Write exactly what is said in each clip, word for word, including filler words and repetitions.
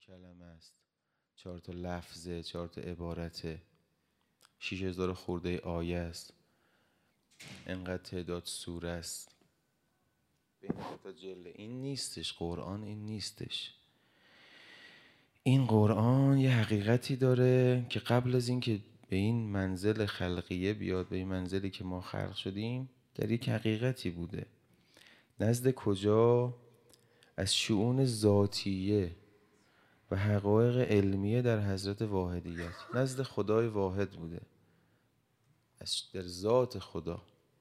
کلمه است، چهار تا لفظه، چهار تا عبارته، شیش هزار خورده آیه است، انقدر تعداد سوره است، بین تا جله. این نیستش قرآن، این نیستش. این قرآن یه حقیقتی داره که قبل از این که به این منزل خلقیه بیاد، به این منزلی که ما خلق شدیم، در یک حقیقتی بوده. نزد کجا؟ از شؤون ذاتیه و حقایق علمیه در حضرت واحدیت، نزد خدای واحد بوده، از در ذات خدا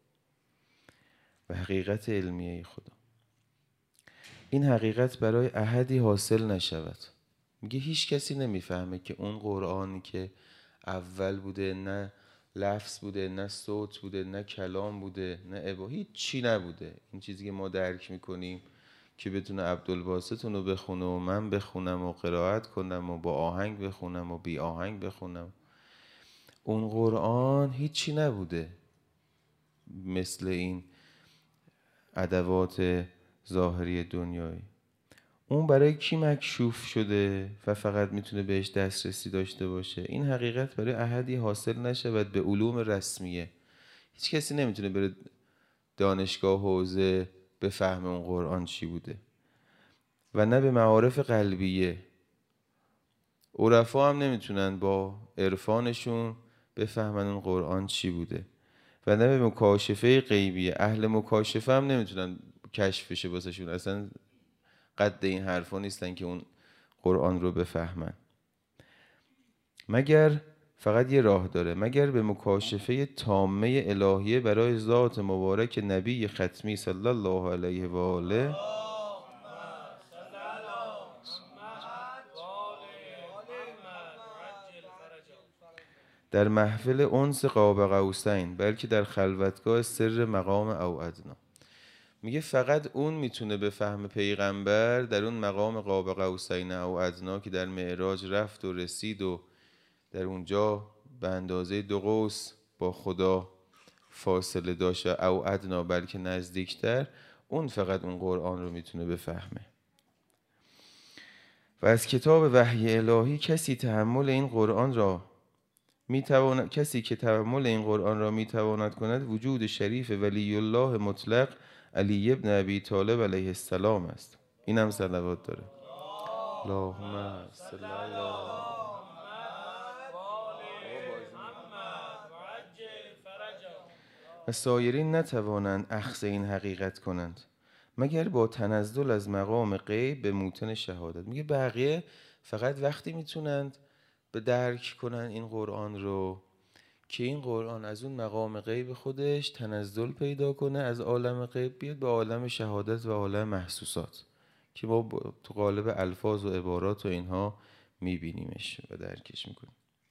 و حقیقت علمیه خدا. این حقیقت برای احدی حاصل نشود. میگه هیچ کسی نمیفهمه که اون قرآنی که اول بوده، نه لفظ بوده، نه صوت بوده، نه کلام بوده، نه عبا، هیچ چی نبوده. این چیزی که ما درک میکنیم که بتونه عبدالباسط اونو بخونه و من بخونم و قرائت کنم و با آهنگ بخونم و بی آهنگ بخونم، اون قرآن هیچی نبوده مثل این ادوات ظاهری دنیایی. اون برای کی مکشوف شده و فقط میتونه بهش دسترسی داشته باشه؟ این حقیقت برای احدی حاصل نشود به علوم رسمیه. هیچ کسی نمیتونه بره دانشگاه حوزه بفهمه اون قرآن چی بوده و نه به معارف قلبیه. عرفا هم نمیتونن با عرفانشون بفهمن اون قرآن چی بوده و نه به مکاشفه غیبیه. اهل مکاشفه هم نمیتونن کشف بشه واسهشون، اصلا قد این حرفا نیستن که اون قرآن رو بفهمن. مگر فقط یه راه داره، مگر به مکاشفه تامه الهیه برای ذات مبارک نبی ختمی صلی الله علیه و آله در محفل انس قاب قوسین، بلکه در خلوتگاه سر مقام او ادنا. میگه فقط اون میتونه بفهم پیغمبر در اون مقام قاب قوسین او ادنا که در معراج رفت و رسید و در اونجا به اندازه دو قوس با خدا فاصله داشت، او ادنا بلکه نزدیکتر. اون فقط اون قرآن رو میتونه بفهمه. و از کتاب وحی الهی کسی تحمل این قرآن را میتواند کسی که تحمل این قرآن را میتواند کند وجود شریف ولی الله مطلق علی ابن ابی طالب علیه السلام است. این هم صلوات داره. اللهم صل علی و سایرین نتوانند اخذ این حقیقت کنند مگر با تنزل از مقام غیب به موطن شهادت. میگه بقیه فقط وقتی میتونند به درک کنن این قرآن رو که این قرآن از اون مقام غیب خودش تنزل پیدا کنه، از عالم غیب بیاد به عالم شهادت و عالم محسوسات که ما تو قالب الفاظ و عبارات و اینها میبینیمش و درکش میکنیم.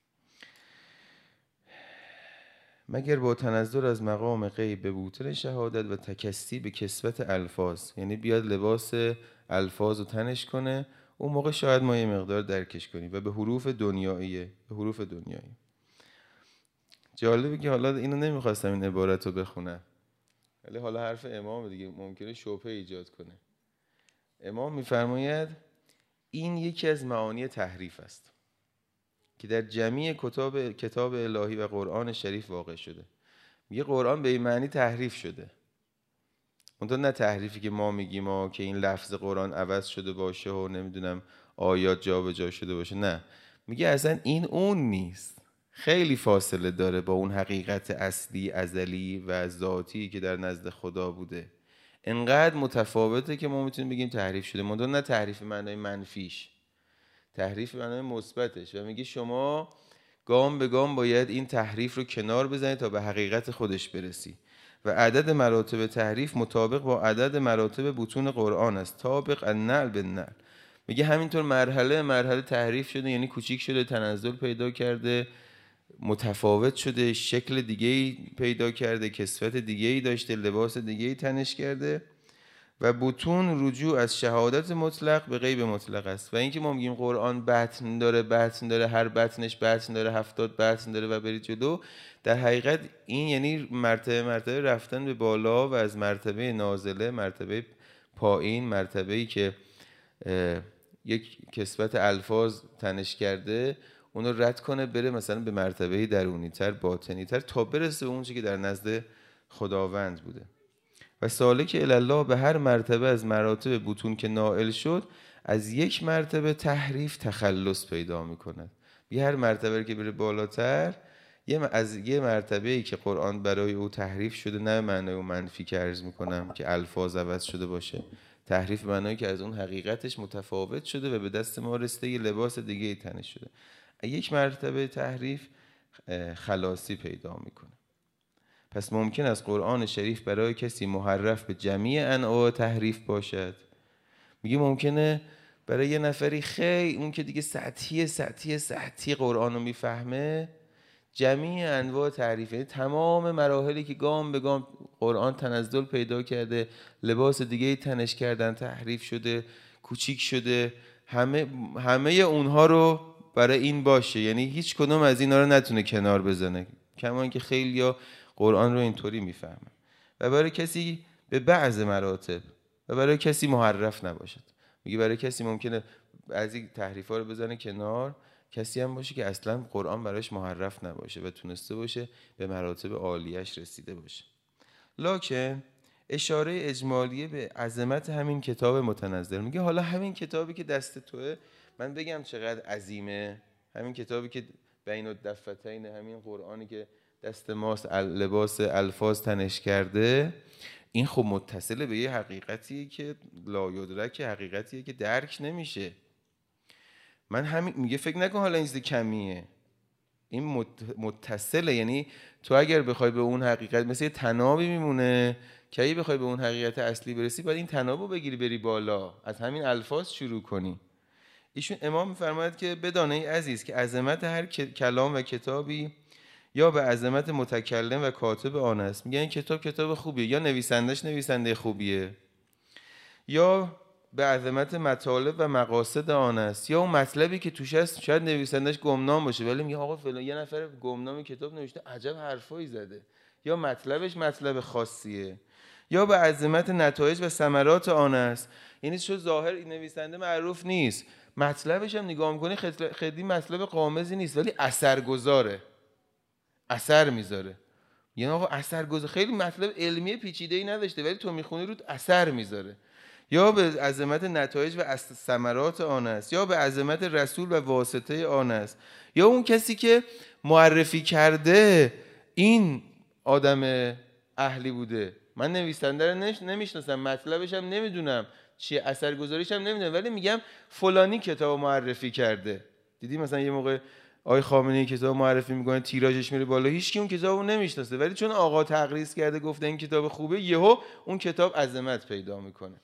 مگر با تنزل از مقام غیب به موطن شهادت و تکستی به کسوت الفاظ، یعنی بیاد لباس الفاظ رو تنش کنه، اون موقع شاید ما یه مقدار درکش کنیم. و به حروف دنیاییه، به حروف دنیایی. جالبه که حالا اینو نمیخواستم این عبارت رو بخونم، ولی حالا حرف امام دیگه ممکنه شبهه ایجاد کنه. امام میفرماید این یکی از معانی تحریف است که در جمیع کتاب کتاب الهی و قرآن شریف واقع شده. میگه قرآن به این معنی تحریف شده، منتها نه تحریفی که ما میگیم ها که این لفظ قرآن عوض شده باشه و نمیدونم آیات جا به جا شده باشه. نه، میگه اصلا این اون نیست، خیلی فاصله داره با اون حقیقت اصلی ازلی و ذاتی که در نزد خدا بوده. انقدر متفاوته که ما میتونیم بگیم تحریف شده، منتها نه تحریف معنای منفیش، تحریف معنای مثبتش. و میگه شما گام به گام باید این تحریف رو کنار بزنید تا به حقیقت خودش برسی. و عدد مراتب تحریف مطابق با عدد مراتب بطون قرآن است، طابق النعل بالنعل. میگه همینطور مرحله مرحله تحریف شده، یعنی کوچیک شده، تنزل پیدا کرده، متفاوت شده، شکل دیگه‌ای پیدا کرده، کسوت دیگه‌ای داشته، لباس دیگه‌ای تنش کرده. و بطون رجوع از شهادت مطلق به غیب مطلق است. و اینکه ما میگیم قرآن بطن داره، بطن داره، هر بطنش بطن داره، هفتاد بطن داره و برید جلو، در حقیقت این یعنی مرتبه مرتبه رفتن به بالا و از مرتبه نازله مرتبه پایین، مرتبه‌ای که یک کسوت الفاظ تنش کرده اونو رد کنه بره مثلا به مرتبه درونی تر باطنی تر تا برسه به اون چیزی که در نزد خداوند بوده. و سالک الله به هر مرتبه از مراتب بطون که نائل شد از یک مرتبه تحریف تخلص پیدا میکند. یه هر مرتبه که بره بالاتر یه از یه مرتبه‌ای که قرآن برای او تحریف شده، نه معنای اون منفی که عرض میکنم که الفاظ عوض شده باشه، تحریف معنایی که از اون حقیقتش متفاوت شده و به دست ما رسیده یه لباس دیگه ای تنش شده، یک مرتبه تحریف خلاصی پیدا میکنه. پس ممکن است قرآن شریف برای کسی محرف به جمیع انواع تحریف باشد. میگه ممکنه برای یه نفری خیلی اون که دیگه سطحی سطحی سطحی قرآن رو میفهمه جمیع انواع تحریف، یعنی تمام مراحلی که گام به گام قرآن تنزل پیدا کرده، لباس دیگه تنش کردن، تحریف شده، کوچیک شده، همه همه اونها رو برای این باشه، یعنی هیچ کدوم از اینا رو نتونه کنار بزنه، کما اینکه خیلیا قرآن رو اینطوری میفهمن. و برای کسی به بعض مراتب و برای کسی محرف نباشد. میگه برای کسی ممکنه از این تحریفا رو بزنه کنار، کسی هم باشه که اصلا قرآن براش محرف نباشه و تونسته باشه به مراتب عالیش رسیده باشه. لکن اشاره اجمالیه به عظمت همین کتاب متنزل. میگه حالا همین کتابی که دست توه، من بگم چقدر عظیمه، همین کتابی که بین الدفتین، همین قرآنی که دست ماست، لباس الفاظ تنش کرده، این خب متصل به یه حقیقتیه که لا یدرک، حقیقتیه که درک نمیشه. من همین میگه فکر نکن حالا این چیز کمیه، این متصله، یعنی تو اگر بخوای به اون حقیقت مثل یه طنابی میمونه که اگه بخوای به اون حقیقت اصلی برسی باید این طنابو بگیری بری بالا، از همین الفاظ شروع کنی. ایشون امام میفرماید که بدانه ای عزیز که عظمت هر کلام و کتابی یا به عظمت متکلم و کاتب آن است. میگه این کتاب کتاب خوبیه، یا نویسندش نویسنده خوبیه، یا به عظمت مطالب و مقاصد آن است، یا اون مطلبی که توش هست شاید نویسندش گمنام باشه ولی میگه آقا فلان یه نفر گمنامی کتاب نوشته عجب حرفایی زده، یا مطلبش مطلب خاصیه، یا به عظمت نتایج و ثمرات آن است. یعنی چون ظاهر این نویسنده معروف نیست، مطلبش هم نگاه می‌کنی خیلی مطلب قامزی نیست ولی اثرگذاره، اثر میذاره. یعنی آقا اثرگذار، خیلی مطلب علمی پیچیده‌ای نداشته ولی تو میخونی رو اثر میذاره. یا به عظمت نتایج و ثمرات آن است، یا به عظمت رسول و واسطه آن است، یا اون کسی که معرفی کرده این آدم اهلی بوده. من نویسنده رو نمیشناسم، مطلبش هم نمیدونم چیه، اثرگذاریش هم نمیدونم، ولی میگم فلانی کتاب معرفی کرده. دیدی مثلا یه موقع آقای خامنه‌ای کتاب معرفی میکنه تیراژش میره بالا، هیچ کی اون کتابو نمیشناسه ولی چون آقا تقریض کرده گفته این کتاب خوبه، یهو اون کتاب عظمت پیدا میکنه.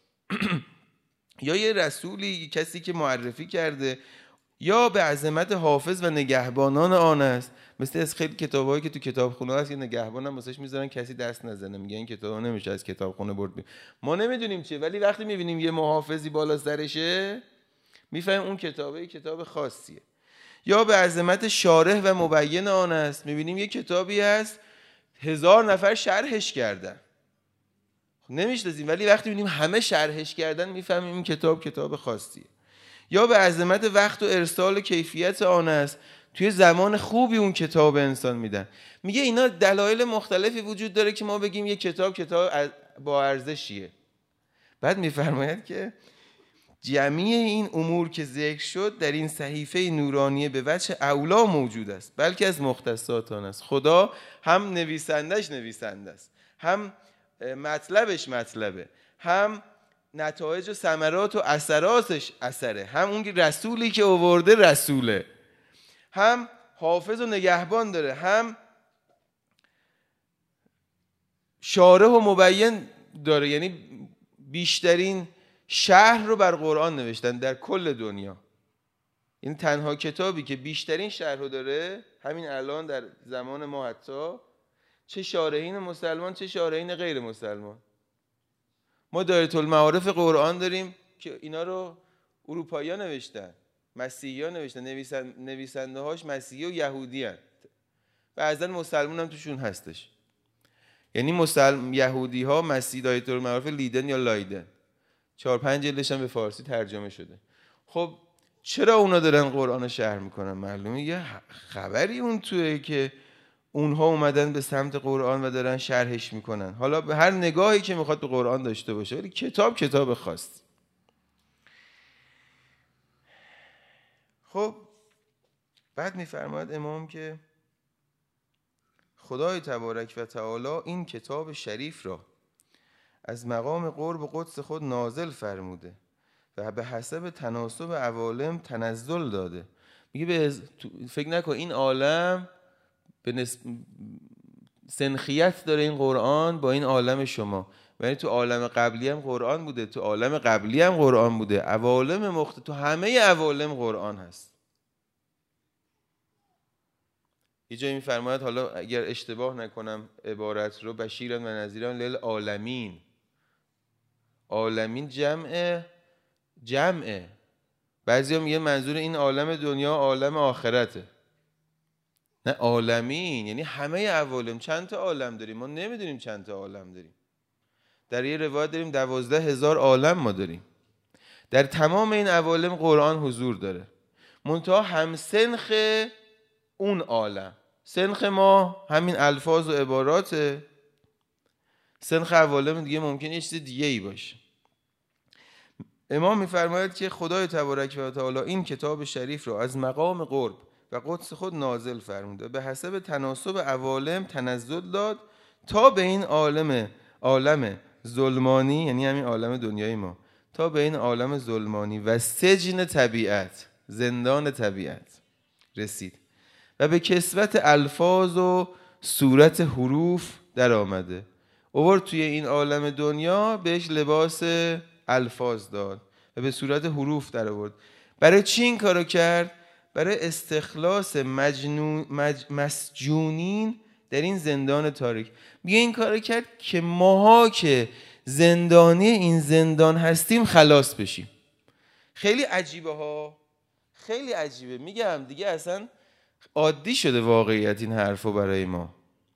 یا یه رسولی، کسی که معرفی کرده، یا به عظمت حافظ و نگهبانان آن است. مثل از خیلی کتابایی که تو کتابخونه هست، یه نگهبان هم واسش میذارن کسی دست نزنه، میگه این کتابا نمیشه از کتابخونه برد بی. ما نمیدونیم چیه ولی وقتی میبینیم یه محافظی بالا سرشه میفهمیم اون کتابه کتاب خاصیه. یا به عظمت شارح و مبین آن است. میبینیم یه کتابی هست هزار نفر شرحش کردن، نمیشناسیم ولی وقتی میبینیم همه شرحش کردن میفهمیم این کتاب کتاب خاصیه. یا به عظمت وقت و ارسال کیفیت آن است. توی زمان خوبی اون کتاب انسان میدن. میگه اینا دلایل مختلفی وجود داره که ما بگیم یه کتاب کتاب با ارزشیه. بعد میفرماید که جمعی این امور که ذکر شد در این صحیفه نورانیه به وجه اولا موجود است، بلکه از مختصات آن است. خدا هم نویسندش نویسنده است، هم مطلبش مطلبه، هم نتایج و ثمرات و اثراتش اثره، هم اون رسولی که آورده رسوله، هم حافظ و نگهبان داره، هم شارح و مبین داره. یعنی بیشترین شرح رو بر قرآن نوشتن در کل دنیا. این تنها کتابی که بیشترین شرح رو داره همین الان در زمان ما، حتی چه شارحین مسلمان چه شارحین غیر مسلمان. ما دایره المعارف قرآن داریم که اینا رو اروپایی‌ها نوشتن، مسیحی‌ها نوشتن، نویسن... نویسنده هاش مسیحی و یهودی هستند، بعضا مسلمان هم توشون هستش. یعنی مسلم یهودی ها مسیح دایره المعارف لیدن یا لایدن، چهار پنج جلدش هم به فارسی ترجمه شده. خب چرا اونا دارن قرآن رو شرح میکنن؟ معلومه یه خبری اون توئه که اونها اومدن به سمت قرآن و دارن شرحش میکنن. حالا به هر نگاهی که میخواد به قرآن داشته باشه، ولی کتاب کتاب خاص. خب بعد میفرماید امام که خدای تبارک و تعالی این کتاب شریف را از مقام قرب و قدس خود نازل فرموده و به حسب تناسب عوالم تنزل داده. میگه به فکر نکن این عالم به نسب... سنخیت داره این قرآن با این عالم شما، یعنی تو عالم قبلی هم قرآن بوده، تو عالم قبلی هم قرآن بوده، عوالم مخت... تو همه عوالم قرآن هست. یه جایی میفرماید، حالا اگر اشتباه نکنم عبارت رو، بشیرن و نذیرن للعالمین. عالمین جمع جمعه. بعضی ها میگه منظور این عالم دنیا عالم آخرته. نه، عالمین یعنی همه عوالم. چند تا عالم داریم؟ ما نمیدونیم چند تا عالم داریم. در یه روایت داریم دوازده هزار عالم ما داریم. در تمام این عوالم قرآن حضور داره، منتها هم سنخ اون عالم. سنخ ما همین الفاظ و عباراته، سنخ عوالم دیگه ممکنه یه چیز دیگه ای باشه. امام میفرماید که خدای تبارک و تعالی این کتاب شریف را از مقام قرب و قدس خود نازل فرموده، به حسب تناسب عوالم تنزل داد تا به این عالم عالم ظلمانی، یعنی همین عالم دنیای ما، تا به این عالم ظلمانی و سجن طبیعت، زندان طبیعت رسید و به کسوت الفاظ و صورت حروف در آمده. اوورد توی این عالم دنیا بهش لباس الفاظ داد و به صورت حروف در آورد. برای چی این کارو کرد؟ برای استخلاص مجنون مج... مسجونین در این زندان تاریک. میگه این کارو کرد که ماها که زندانی این زندان هستیم خلاص بشیم. خیلی عجیبه ها، خیلی عجیبه. میگم دیگه اصلا عادی شده واقعیت این حرفو برای ما.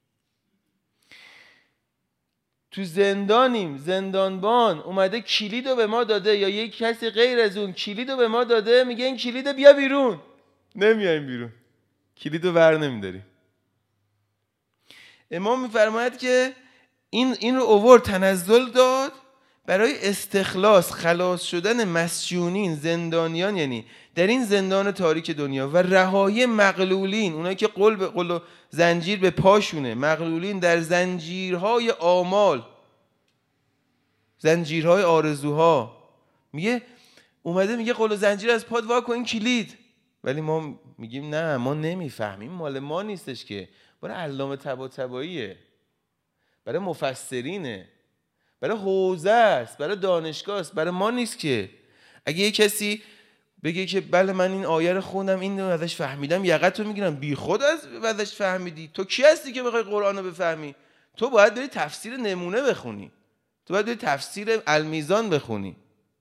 تو زندانیم، زندانبان اومده کلیدو به ما داده، یا یک کسی غیر از اون کلیدو به ما داده، میگه این کلیدو بیا بیرون. نمیایم بیرون، کلیدو ور نمیداریم. امام میفرماید که این این رو اوورد تنزل داد برای استخلاص، خلاص شدن مسجونین، زندانیان، یعنی در این زندان تاریک دنیا، و رهایی مغلولین، اونایی که قل به قل و زنجیر به پاشونه، مغلولین در زنجیرهای آمال، زنجیرهای آرزوها. میگه اومده میگه قل و زنجیر از پاد وا کن، این کلید. ولی ما میگیم نه، ما نمیفهمیم، مال ما نیستش که، برای علامه طباطباییه، برای مفسرینه، برای حوزه است، برای دانشگاه است، برای ما نیست که. اگه یه کسی بگه که بله من این آیه رو خوندم، این رو ازش فهمیدم، یقتو میگیرم، بی خود از ازش فهمیدی. تو کی هستی که بخوای قرآن رو بفهمی؟ تو باید بری تفسیر نمونه بخونی، تو باید بری تفسیر المیزان بخونی.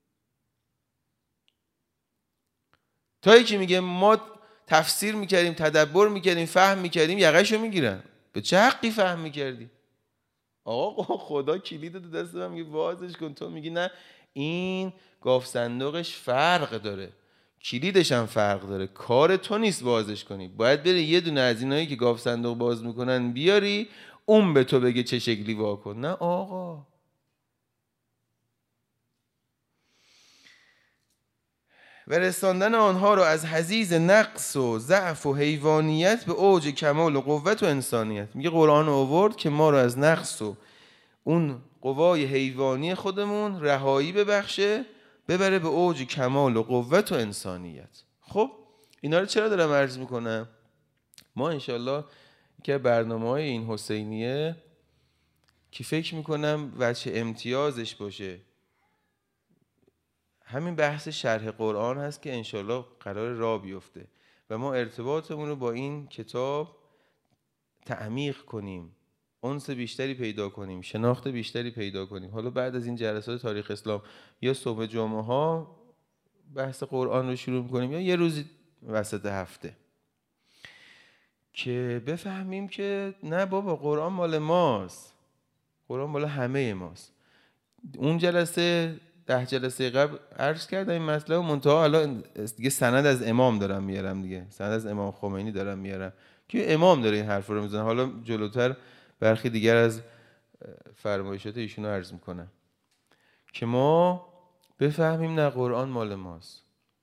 تا یکی میگه ما تفسیر میکردیم، تدبر میکردیم، فهم میکردیم، یقشو میگیرن. به چه حقی فهم میکردی؟ آقا خدا کلید تو دست من میگه بازش کن، تو میگی نه این گاف صندوقش فرق داره، کلیدش هم فرق داره، کار تو نیست بازش کنی. باید بری یه دونه از اینایی که گاف صندوق باز میکنن بیاری، اون به تو بگه چه شکلی واکن. نه آقا. و رساندن آنها رو از حضیض نقص و ضعف و حیوانیت به اوج کمال و قوت و انسانیت. میگه قرآن آورد که ما رو از نقص و اون قوای حیوانی خودمون رهایی ببخشه، ببره به اوج کمال و قوت و انسانیت. خب اینا رو چرا دارم عرض میکنم؟ ما انشالله که برنامه‌های این حسینیه که فکر میکنم وجه امتیازش باشه همین بحث شرح قرآن هست که انشالله قرار راه بیفته و ما ارتباطمون رو با این کتاب تعمیق کنیم، انس بیشتری پیدا کنیم، شناخت بیشتری پیدا کنیم. حالا بعد از این جلسات تاریخ اسلام یا صبح جمعه ها بحث قرآن رو شروع کنیم، یا یه روزی وسط هفته، که بفهمیم که نه بابا قرآن مال ماست، قرآن مال همه ماست. اون جلسه ده جلسه قبل عرض کردم این مسئله و منتها حالا دیگه سند از امام دارم میارم دیگه، سند از امام خمینی دارم میارم که امام داره این حرف رو میزنه. حالا جلوتر برخی دیگر از فرمایشات ایشونو عرض میکنم که ما بفهمیم نه قرآن مال ماست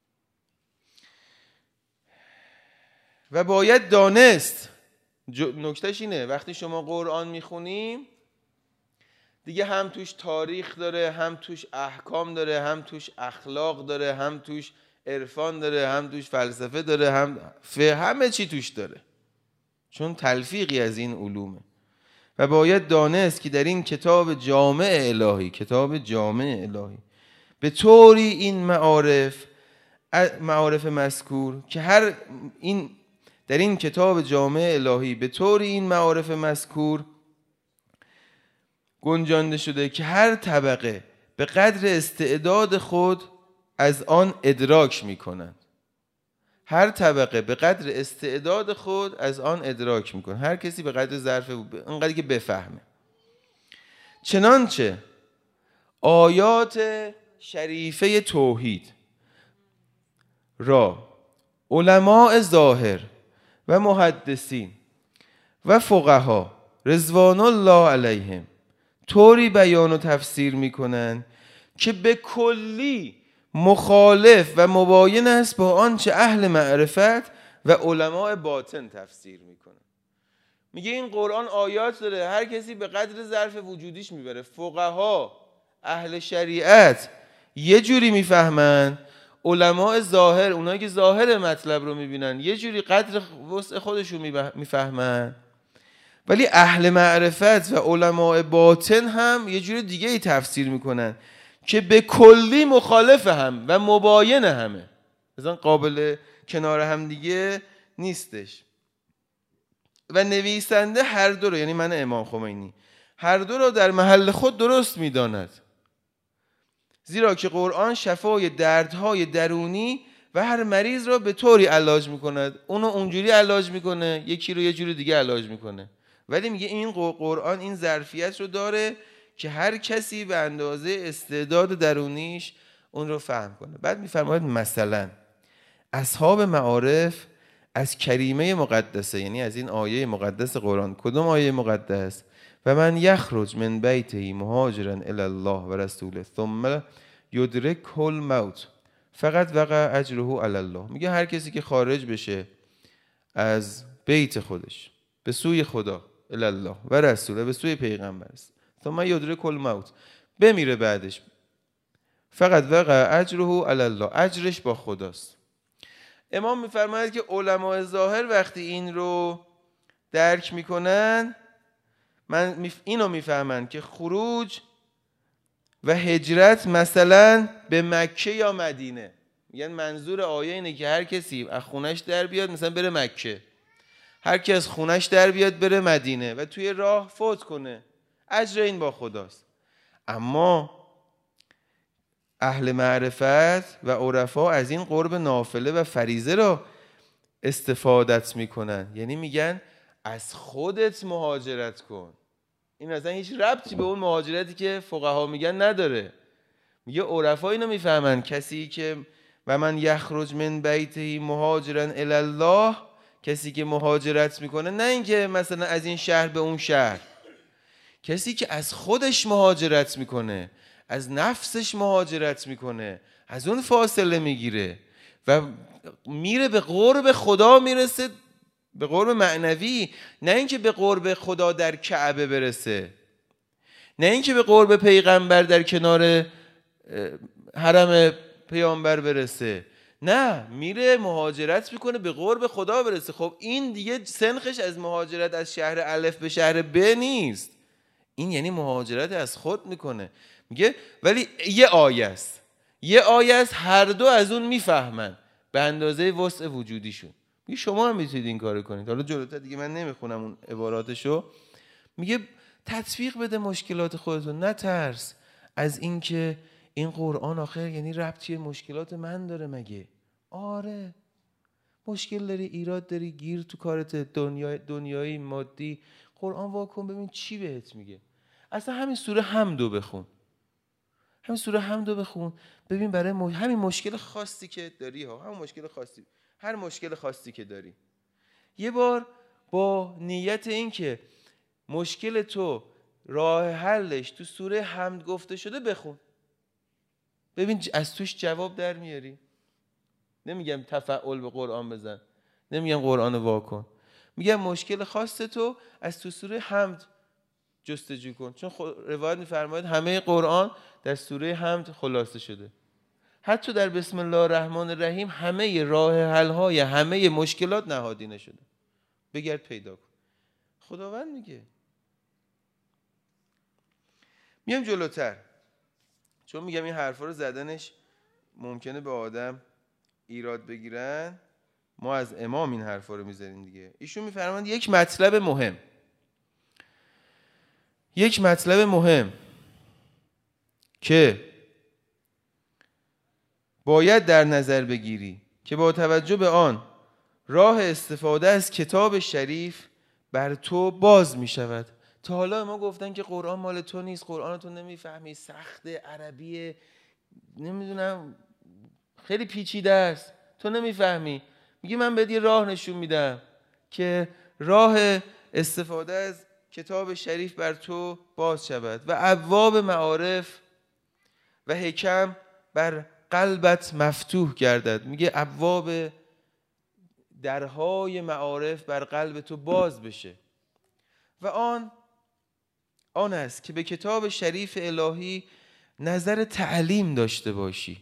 و باید دانست. نکتهش اینه وقتی شما قرآن میخونیم دیگه هم توش تاریخ داره، هم توش احکام داره، هم توش اخلاق داره، هم توش عرفان داره، هم توش فلسفه داره، هم فقه، همه چی توش داره، چون تلفیقی از این علومه. و باید دانست که در این کتاب جامع الهی، کتاب جامع الهی به طوری این معارف معارف مذکور که هر این در این کتاب جامع الهی به طوری این معارف مذکور گنجانده شده که هر طبقه به قدر استعداد خود از آن ادراک می کنند. هر طبقه به قدر استعداد خود از آن ادراک می کنند. هر کسی به قدر ظرف اونقدری که بفهمه. چنانچه آیات شریفه توحید را علماء ظاهر و محدثین و فقها رضوان الله علیهم طوری بیان و تفسیر میکنن که به کلی مخالف و مباین است با آنچه اهل معرفت و علماء باطن تفسیر میکنن. میگه این قرآن آیات داره، هر کسی به قدر ظرف وجودیش میبره. فقها اهل شریعت یه جوری میفهمن، علماء ظاهر اونایی که ظاهر مطلب رو میبینن یه جوری قدر وسع خودشون میفهمن، ولی اهل معرفت و علماء باطن هم یه جوری دیگه ای تفسیر میکنن که به کلی مخالف هم و مباین همه، مثلا قابل کنار هم دیگه نیستش. و نویسنده هر دو رو، یعنی من امام خمینی، هر دو رو در محل خود درست میداند، زیرا که قرآن شفای دردهای درونی و هر مریض را به طوری علاج میکند. اونو اونجوری علاج میکنه، یکی رو یه جوری دیگه علاج میکنه، ولی میگه این قرآن این ظرفیت رو داره که هر کسی به اندازه استعداد درونیش اون رو فهم کنه. بعد میفرماید مثلا اصحاب معارف از کریمه مقدسه، یعنی از این آیه مقدس قرآن. کدوم آیه مقدس؟ و من یخرج من بیته مهاجرا الی الله و رسوله ثم یدرکه الموت فقط وقع اجره علی الله. میگه هر کسی که خارج بشه از بیت خودش به سوی خدا الی الله و رسوله، به سوی پیغمبر، ثم یدرکه الموت، بمیره بعدش، فقط وقع اجره علی الله، اجرش با خداست. امام میفرماید که علماء ظاهر وقتی این رو درک میکنن، من اینو میفهمن که خروج و هجرت مثلا به مکه یا مدینه، میگن منظور آیه اینه که هر کسی از خونش در بیاد مثلا بره مکه، هر کی از خونش در بیاد بره مدینه و توی راه فوت کنه، اجر این با خداست. اما اهل معرفت و عرفا از این قرب نافله و فریضه را استفادت میکنن، یعنی میگن از خودت مهاجرت کن. این اصلا هیچ ربطی به اون مهاجرتی که فقها میگن نداره. میگه عرفا اینو میفهمن، کسی که و من یخرج من بیته مهاجرا الی الله، کسی که مهاجرت میکنه نه اینکه مثلا از این شهر به اون شهر، کسی که از خودش مهاجرت میکنه، از نفسش مهاجرت میکنه، از اون فاصله میگیره و میره به قرب خدا، میرسه به قرب معنوی، نه اینکه به قرب خدا در کعبه برسه، نه اینکه به قرب پیغمبر در کنار حرم پیامبر برسه، نه، میره مهاجرت میکنه به قرب خدا برسه. خب این دیگه سنخش از مهاجرت از شهر الف به شهر ب نیست، این یعنی مهاجرت از خود میکنه. میگه ولی یه آیه است، یه آیه است هر دو از اون میفهمن به اندازه وسع وجودیشون. میگه شما هم میتونید این کارو کنید. حالا جلوتر دیگه من نمیخونم اون عباراتشو. میگه تطبیق بده مشکلات خودتون، نترس از اینکه این قرآن آخر یعنی ربطی مشکلات من داره مگه؟ آره مشکل داری، ایراد داری، گیر تو کارت دنیای دنیایی مادی، قرآن واکن ببین چی بهت میگه. اصلا همین سوره حمدو بخون، همین سوره حمد رو بخون، ببین برای م... همین مشکل خاصی که داری ها، همین مشکل خاصی، هر مشکل خاصی که داری، یه بار با نیت این که مشکل تو راه حلش تو سوره حمد گفته شده بخون، ببین از توش جواب در میاری. نمیگم تفعل به قرآن بزن، نمیگم قرآن واکن، میگم مشکل خاص تو از تو سوره حمد جستجو کن، چون روایت میفرماید همه قرآن در سوره حمد خلاصه شده. حتی در بسم الله الرحمن الرحیم همه راه حل های همه مشکلات نهادینه شده. بگرد پیدا کن. خداوند میگه. میام جلوتر، چون میگم این حرفا رو زدنش ممکنه به آدم ایراد بگیرن، ما از امام این حرفا رو میذاریم دیگه. ایشون میفرماند یک مطلب مهم یک مطلب مهم که باید در نظر بگیری که با توجه به آن راه استفاده از کتاب شریف بر تو باز می شود. تا حالا ما گفتن که قرآن مال تو نیست، قرآن تو نمیفهمی، سخت، عربیه، نمیدونم خیلی پیچیده است، تو نمیفهمی. میگه من بهت یه راه نشون میدم که راه استفاده از کتاب شریف بر تو باز شود و ابواب معارف و حکم بر قلبت مفتوح گردد. میگه ابواب درهای معارف بر قلب تو باز بشه و آن آن است که به کتاب شریف الهی نظر تعلیم داشته باشی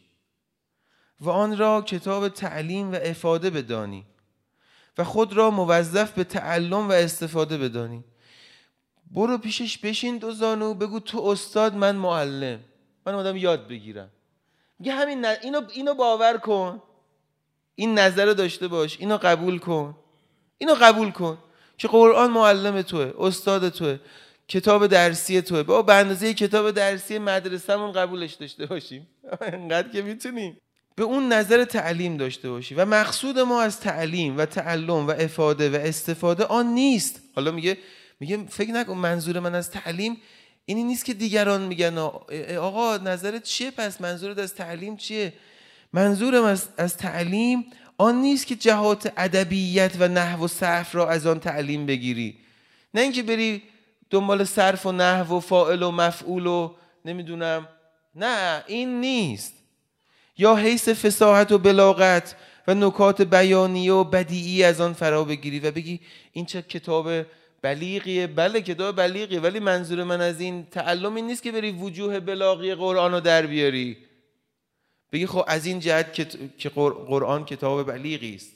و آن را کتاب تعلیم و افاده بدانی و خود را موظف به تعلم و استفاده بدانی. برو پیشش بشین دو زانو بگو تو استاد من معلم، من اومدم یاد بگیرم. میگه همین ن... اینو اینو باور کن، این نظر داشته باش، اینو قبول کن، اینو قبول کن که قرآن معلم توه، استاد توه، کتاب درسی توه. با به اندازه کتاب درسی مدرسه‌مون قبولش داشته باشیم انقدر که میتونیم، به اون نظر تعلیم داشته باشی. و مقصود ما از تعلیم و تعلم و افاده و استفاده آن نیست. حالا میگه میگه فکر نکن منظور من از تعلیم اینی نیست که دیگران میگن آقا نظرت چیه، پس منظورت از تعلیم چیه؟ منظورم از, از تعلیم آن نیست که جهات ادبیات و نحو و صرف را از آن تعلیم بگیری، نه اینکه بری دنبال صرف و نحو و فاعل و مفعول و نمیدونم، نه این نیست. یا حیث فصاحت و بلاغت و نکات بیانیه و بدیعی از آن فرا بگیری و بگی این چه کتاب بلیغیه. بله کتاب بلیغیه، ولی منظور من از این تعلم این نیست که بری وجوه بلاغی قرآن رو در بیاری، بگی خب از این جهت که قرآن کتاب بلیغی است.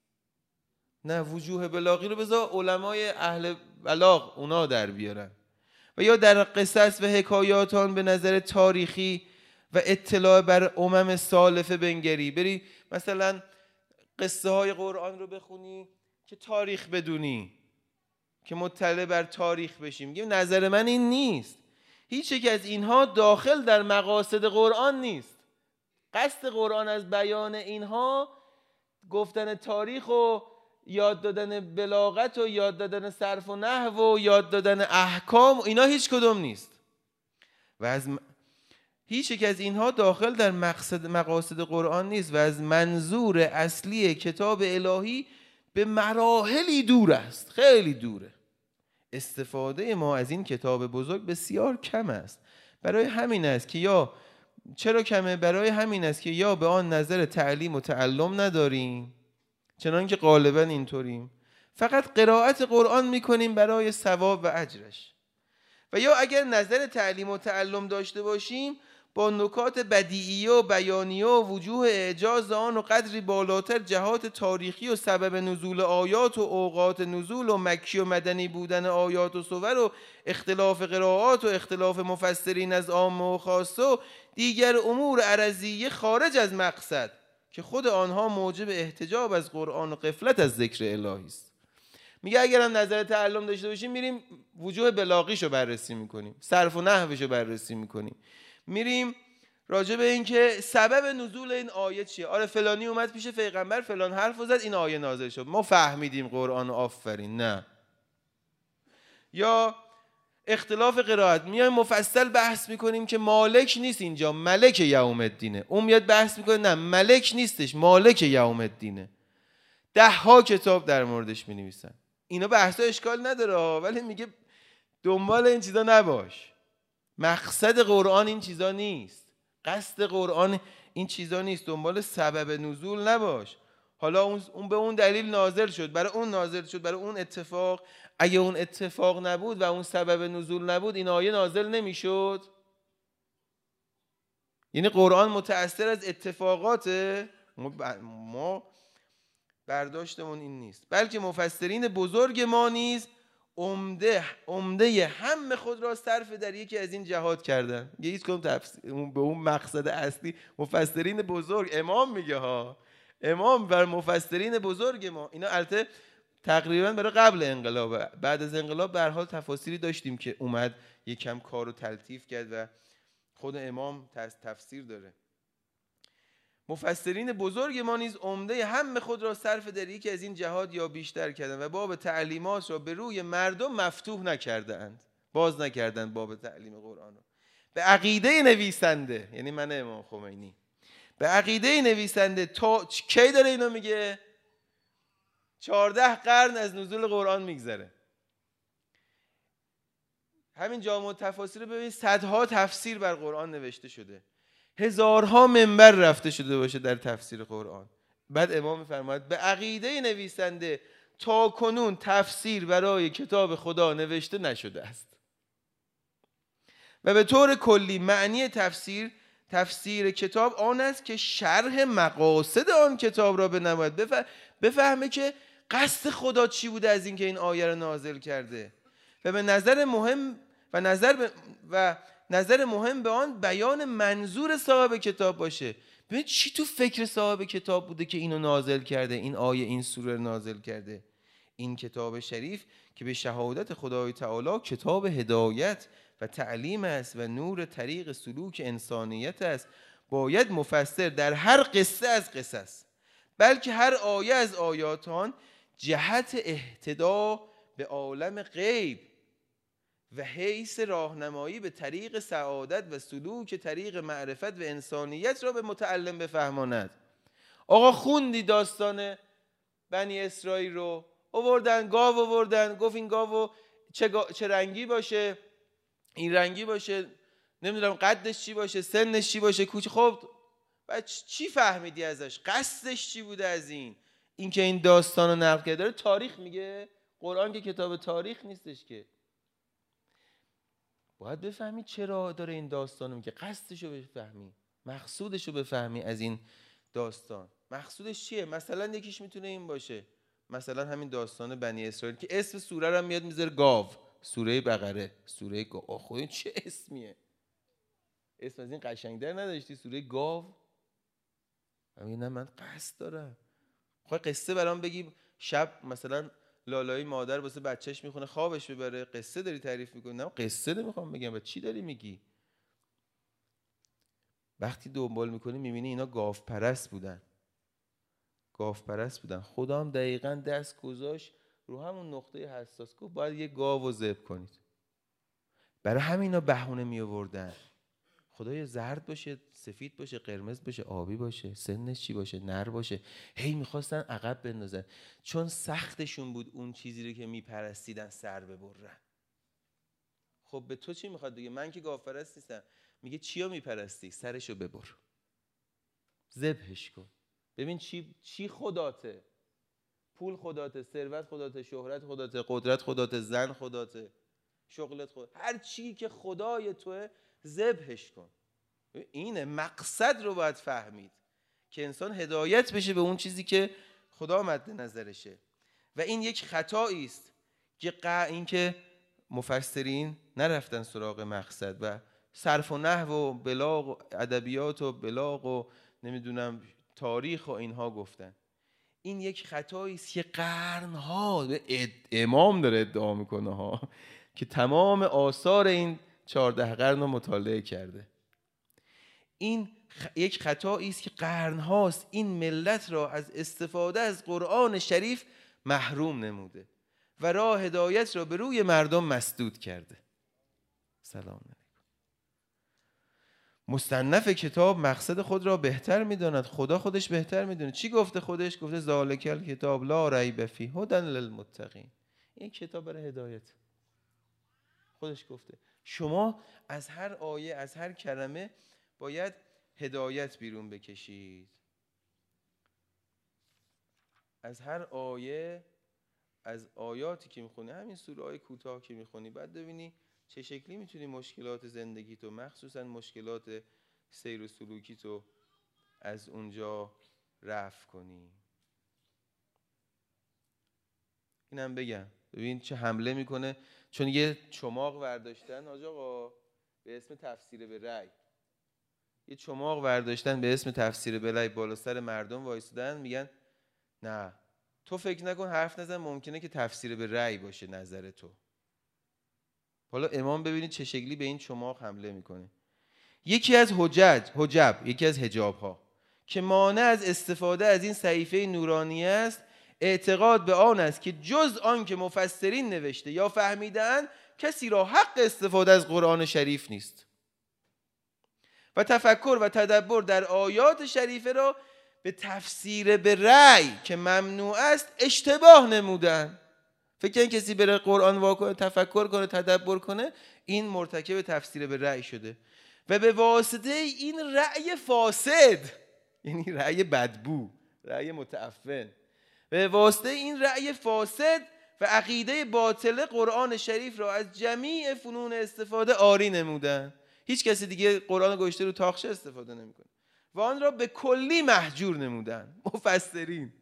نه، وجوه بلاغی رو بذار علمای اهل بلاغ اونا در بیارن. و یا در قصص و حکایاتان به نظر تاریخی و اطلاع بر امم سالفه بنگری، بری مثلا قصه های قرآن رو بخونی که تاریخ بدونی، که مطلع بر تاریخ بشیم. میگیم نظر من این نیست. هیچ یک از اینها داخل در مقاصد قرآن نیست. قصد قرآن از بیان اینها گفتن تاریخ و یاد دادن بلاغت و یاد دادن صرف و نحو و یاد دادن احکام، اینا هیچ کدوم نیست. و از م... هیچ یک از اینها داخل در مقصد مقاصد قرآن نیست و از منظور اصلی کتاب الهی به مراحلی دور است، خیلی دوره. استفاده ما از این کتاب بزرگ بسیار کم است. برای همین است که یا چرا کمه؟ برای همین است که یا به آن نظر تعلیم و تعلم نداریم، چنان که غالبا اینطوریم، فقط قرائت قرآن میکنیم برای ثواب و اجرش، و یا اگر نظر تعلیم و تعلم داشته باشیم با نکات بدیعیه و بیانیه و وجوه اعجاز آن و قدری بالاتر جهات تاریخی و سبب نزول آیات و اوقات نزول و مکی و مدنی بودن آیات و سور و اختلاف قرائات و اختلاف مفسرین از عامه و خاصه و دیگر امور عرضیه خارج از مقصد که خود آنها موجب احتجاب از قرآن و غفلت از ذکر الهی است. میگه اگر هم نظر تعلم داشته باشیم میریم وجوه بلاغیشو بررسی میکنیم، صرف و نحوشو بررسی میکنیم، میریم راجع به این که سبب نزول این آیه چیه. آره فلانی اومد پیش پیغمبر فلان حرفو زد این آیه نازل شد، ما فهمیدیم قرآن، آفرین. نه. یا اختلاف قرائت. میایم مفصل بحث میکنیم که مالک نیست اینجا، ملک یوم الدینه. اون میاد بحث میکنه نه ملک نیستش، مالک یوم الدینه. ده ها کتاب در موردش مینویسن. اینا بحثا اشکال نداره، ولی میگه دنبال این چیزا نباش. مقصد قرآن این چیزا نیست، قصد قرآن این چیزا نیست. دنبال سبب نزول نباش. حالا اون به اون دلیل نازل شد، برای اون نازل شد، برای اون اتفاق. اگه اون اتفاق نبود و اون سبب نزول نبود این آیه نازل نمیشد. یعنی قرآن متأثر از اتفاقاته. ما برداشتمون این نیست، بلکه مفسرین بزرگ ما نیز عمده عمده هم خود را صرف در یکی از این جهات کردن. یه هیچ کدوم تفسیر به اون مقصد اصلی. مفسرین بزرگ، امام میگه ها، امام بر مفسرین بزرگ ما. اینا البته تقریبا برای قبل انقلاب. بعد از انقلاب به هر حال تفاسیری داشتیم که اومد یکم کارو تلطیف کرد و خود امام تفسیر داره. مفسرین بزرگ ما نیز عمده هم خود را صرف در یکی از این جهات یا بیشتر کردند و باب تعلیمات را به روی مردم مفتوح نکردند، باز نکردند باب تعلیم قرآن را. به عقیده نویسنده، یعنی من امام خمینی، به عقیده نویسنده تا کی داره اینو میگه؟ چهارده قرن از نزول قرآن میگذره. همین جامع تفاسیر ببینید، صدها تفسیر بر قرآن نوشته شده، هزارها منبر رفته شده باشه در تفسیر قرآن. بعد امام میفرماید به عقیده نویسنده تا کنون تفسیر برای کتاب خدا نوشته نشده است. و به طور کلی معنی تفسیر تفسیر کتاب آن است که شرح مقاصد آن کتاب را بنماید، بفهمه که قصد خدا چی بوده از این که این آیه را نازل کرده. و به نظر مهم و نظر ب... و نظر مهم به آن بیان منظور صاحب کتاب باشه. ببین چی تو فکر صاحب کتاب بوده که اینو نازل کرده، این آیه این سوره نازل کرده. این کتاب شریف که به شهادت خدای تعالی کتاب هدایت و تعلیم است و نور طریق سلوک انسانیت است، باید مفسر در هر قصه از قصص، بلکه هر آیه از آیاتان جهت اهتدا به عالم غیب و حیث راهنمایی به طریق سعادت و سلوک طریق معرفت و انسانیت را به متعلم بفهماند. آقا خوندی داستان بنی اسرائیل رو؟ آوردن گاو، آوردن گفت این گاو چه, گا... چه رنگی باشه، این رنگی باشه، نمیدونم قدش چی باشه، سنش چی باشه، کوچه. خب بعد چی فهمیدی ازش؟ قصدش چی بوده از این؟ این که این داستان رو نقل کرده داره تاریخ میگه. قرآن که کتاب تاریخ نیستش که. باید بفهمی چرا داره این داستان رو میگه، قصدش رو بفهمی، مقصودش رو بفهمی از این داستان. مقصودش چیه؟ مثلا یکیش میتونه این باشه، مثلا همین داستان بنی اسرائیل که اسم سوره رو میاد میذاره گاو، سوره بقره، سوره گاو. آخه این چه اسمیه؟ اسم از این قشنگ‌تر نداشتی؟ سوره گاو. میگه نه من قصد دارم. خب قصه برام بگی، شب مثلا لالایی مادر واسه بچهش میخونه خوابش ببره، قصه داری تعریف میکنی؟ نه قصه نمیخوام بگم. و چی داری میگی؟ وقتی دنبال میکنی میبینی اینا گاو پرست بودن، گاو پرست بودن. خدا هم دقیقاً دست گذاشت رو همون نقطه حساس، گفت باید یه گاو رو ذبح کنید. برای همینا بهونه می آوردن. خدایا زرد باشه، سفید باشه، قرمز باشه، آبی باشه، سنش چی باشه، نر باشه. هی میخواستن عقب بندازن، چون سختشون بود اون چیزی رو که میپرستیدن سر ببرن. خب به تو چی میخواد بگه؟ من که گاو پرست نیستم. میگه چیا میپرستی؟ سرشو ببر، ذبحش کن. ببین چی چی خداته؟ پول خداته، ثروت خداته، شهرت خداته، قدرت خداته، زن خداته، شغلت خود، هر چی که خدای توه ذبحش کن. اینه مقصد رو باید فهمید که انسان هدایت بشه به اون چیزی که خدا مد نظرشه. و این یک خطایی است که این که مفسرین نرفتن سراغ مقصد و صرف و نحو و بلاغ و ادبیات و بلاغ و نمیدونم تاریخ و اینها گفتن. این یک خطایی است که قرنها امام داره ادعا میکنه ها که تمام آثار این چهارده قرن رو مطالعه کرده. این خ... یک خطایی است که قرنهاست این ملت را از استفاده از قرآن شریف محروم نموده و راه هدایت را به روی مردم مسدود کرده. سلام علیکم. مصنف کتاب مقصد خود را بهتر میداند، خدا خودش بهتر میدونه. چی گفته خودش؟ گفته ذالک الکتاب لا ریب فیه هدی للمتقین. این کتاب برای هدایت. خودش گفته شما از هر آیه، از هر کلمه باید هدایت بیرون بکشید. از هر آیه، از آیاتی که میخونی، همین سوره های کوتاه که میخونی، بعد ببینی چه شکلی میتونی مشکلات زندگی تو، مخصوصا مشکلات سیر و سلوکی تو، از اونجا رفع کنی. اینم بگم ببین چه حمله میکنه، چون یه چماق ورداشتن آج آقا به اسم تفسیر به رأی، یه چماق ورداشتن به اسم تفسیر به رأی، بالا سر مردم وایسادن میگن نه تو فکر نکن، حرف نزن، ممکنه که تفسیر به رأی باشه نظر تو. حالا امام ببینید چه شکلی به این چماق حمله میکنه. یکی از حجج حجب یکی از حجاب ها که مانع از استفاده از این صحیفه نورانی است، اعتقاد به آن است که جز آن که مفسرین نوشته یا فهمیدن کسی را حق استفاده از قرآن شریف نیست و تفکر و تدبر در آیات شریفه را به تفسیر به رأی که ممنوع است اشتباه نمودن. فکر کنید کسی بره قرآن واکنه، تفکر کنه، تدبر کنه، این مرتکب تفسیر به رأی شده و به واسطه این رأی فاسد، یعنی رأی بدبو، رأی متعفن، به واسطه این رأی فاسد و عقیده باطل قرآن شریف را از جمیع فنون استفاده عاری نمودن. هیچ کسی دیگه قرآن گوشته رو تاخچه استفاده نمیکنه و آن را به کلی محجور نمودن مفسرین،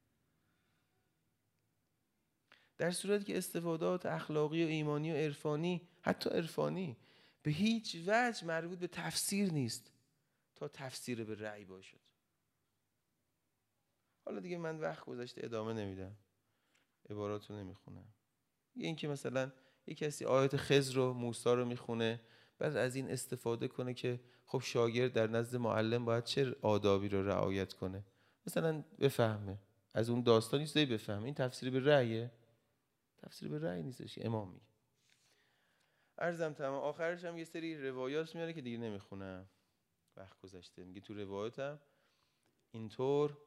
در صورتی که استفادات اخلاقی و ایمانی و عرفانی، حتی عرفانی، به هیچ وجه مربوط به تفسیر نیست تا تفسیر به رأی باشد. حالا دیگه من وقت گذاشته ادامه نمیدم، عبارات رو نمیخونم. یه این که مثلا یه کسی آیات خضر و موسی رو میخونه، بعد از این استفاده کنه که خب شاگرد در نزد معلم باید چه آدابی رو رعایت کنه، مثلا بفهمه از اون داستان چیزی بفهمه، این تفسیر به رأیه؟ تفسیر به رأی نیستش که امام میگه. عرضم تمام. آخرش هم یه سری روایات میاره که دیگه نمیخونم، وقت گذشته. میگه تو روایاتم اینطور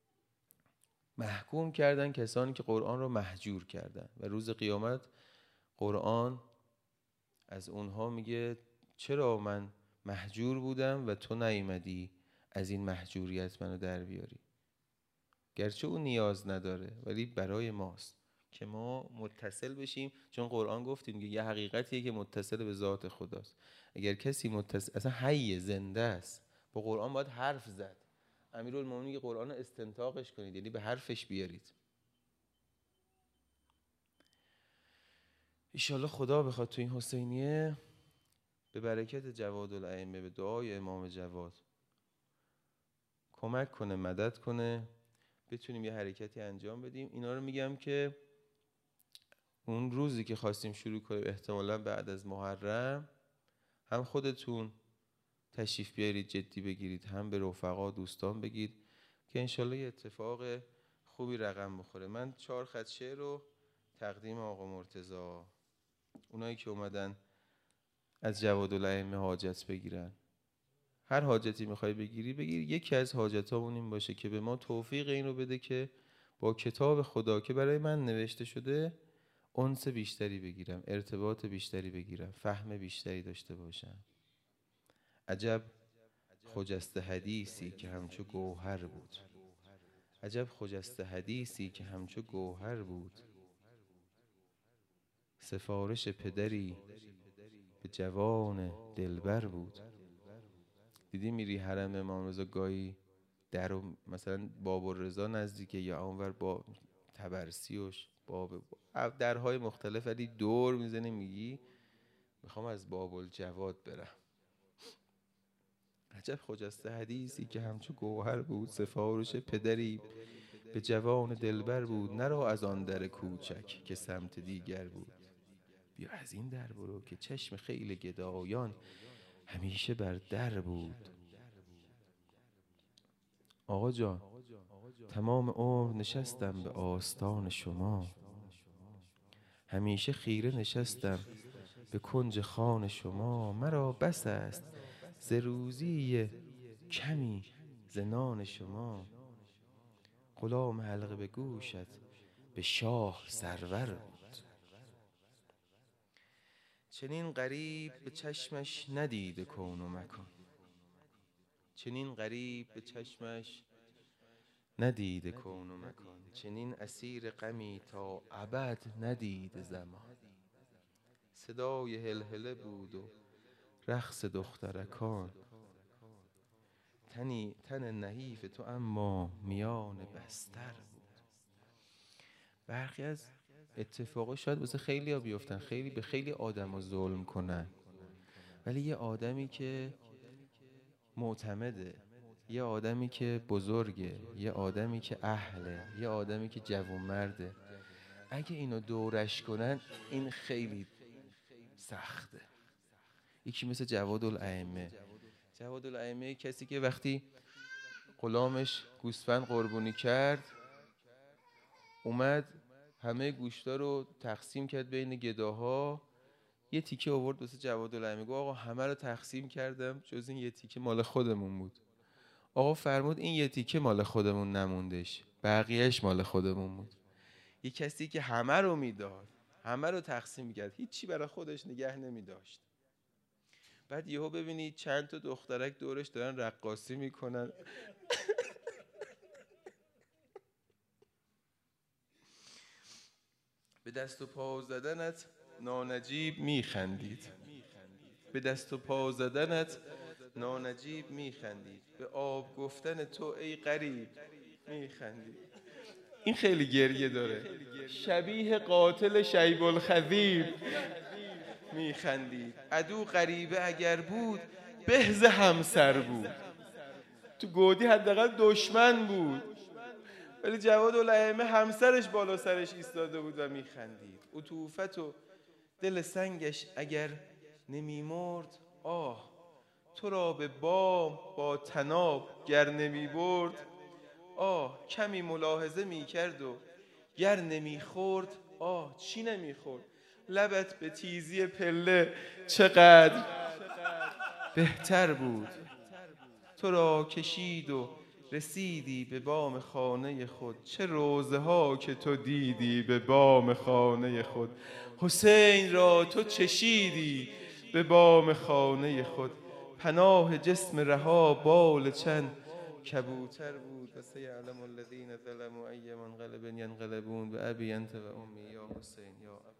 محکوم کردن کسانی که قرآن رو مهجور کردن و روز قیامت قرآن از اونها میگه چرا من مهجور بودم و تو نیامدی از این مهجوریت منو در بیاری. گرچه اون نیاز نداره ولی برای ماست که ما متصل بشیم، چون قرآن گفتیم یه حقیقتیه که متصل به ذات خداست. اگر کسی متصل، اصلا حی زنده است، با قرآن باید حرف زد. امیرالمومنین میگه قرآن استنطاقش کنید، یعنی به حرفش بیارید. ایشالله خدا بخواد تو این حسینیه به برکت جواد الائمه، به دعای امام جواد کمک کنه، مدد کنه، بتونیم یه حرکتی انجام بدیم. اینا رو میگم که اون روزی که خواستیم شروع کنیم احتمالاً بعد از محرم، هم خودتون تشریف بیارید جدی بگیرید، هم به رفقا دوستان بگید که انشالله یه اتفاق خوبی رقم بخوره. من چهار خط شعر رو تقدیم آقا مرتضی، اونایی که اومدن از جواد الائمه حاجت بگیرن، هر حاجتی میخوای بگیری بگیر، یکی از حاجتامون این باشه که به ما توفیق این رو بده که با کتاب خدا که برای من نوشته شده انس بیشتری بگیرم، ارتباط بیشتری بگیرم، فهم بیشتری داشته باشم. عجب خجسته حدیثی که همچو گوهر بود، عجب خجسته حدیثی که همچو گوهر بود، سفارش پدری به جوان دلبر بود. دیدی میری حرم امام رضا گاهی در مثلا باب الرضا نزدیکه یا اونور با طبرسیوش باب درهای مختلف، ولی دور میزنی میگی میخوام از باب الجواد برم. عجب خجسته حدیثی که همچو گوهر بود، سفارش پدری به جوان دلبر بود، نرو از آن در کوچک که سمت دیگر بود، بیا از این در برو که چشم خیل گدایان همیشه بر در بود. آقا جان تمام عمر نشستم به آستان شما، همیشه خیره نشستم به کنج خان شما. مرا بس است ز روزی کمی ز نان شما. غلام حلقه به گوشت به شاه سرور بود. چنین غریب به چشمش ندیده کون و مکان. چنین غریب به چشمش ندیده کون و مکان. چنین اسیر غمی تا ابد ندیده زمان. صدای هلهله بود و رقص دخترکان. تنی تن نحیف تو اما میان بستر بود. برخی از اتفاقا شاید واسه خیلی ها بیفتن، خیلی به خیلی آدم ها ظلم کنن، ولی یه آدمی که معتمده، یه آدمی که بزرگه، یه آدمی که اهله، یه آدمی که جوانمرده، اگه اینو دورش کنن این خیلی سخته. یکی مثل جوادالائمه. جوادالائمه کسی که وقتی غلامش گوسفند قربونی کرد اومد همه گوشتا رو تقسیم کرد بین گداها، یه تیکه آورد واسه جوادالائمه، گفت آقا همه رو تقسیم کردم جز این یه تیکه مال خودمون بود. آقا فرمود این یه تیکه مال خودمون نموندش، بقیهش مال خودمون بود. یه کسی که همه رو میداد، همه رو تقسیم میکرد، هیچی برای خودش نگه نمیداشت. بعد یهو ببینید چند تا دخترک دورش دارن رقاصی میکنن. به دست و پا زدنت نانجیب میخندید. به دست و پا زدنت نانجیب میخندید. به آب گفتن تو ای غریب میخندید. این خیلی گریه داره. شبیه قاتل شیب الخضیب میخندید. عدو غریبه اگر بود بهز همسر بود. تو گودی حداقل دشمن بود، ولی جوادالائمه همسرش بالا سرش ایستاده بود و میخندید. عطوفت و دل سنگش اگر نمیمرد آه، تو را به بام با طناب گر نمیبرد آه، کمی ملاحظه میکرد و گر نمیخورد آه، چی نمیخورد؟ لبت به تیزی پله چقدر بهتر بود. تو را کشید و رسیدی به بام خانه خود. چه روزه ها که تو دیدی به بام خانه خود. حسین را تو چشیدی به بام خانه خود. پناه جسم رها بال چند کبوتر بود. و سیعلم الذین ظلموا ای منقلب ینقلبون. به ابی انت و امی یا حسین یا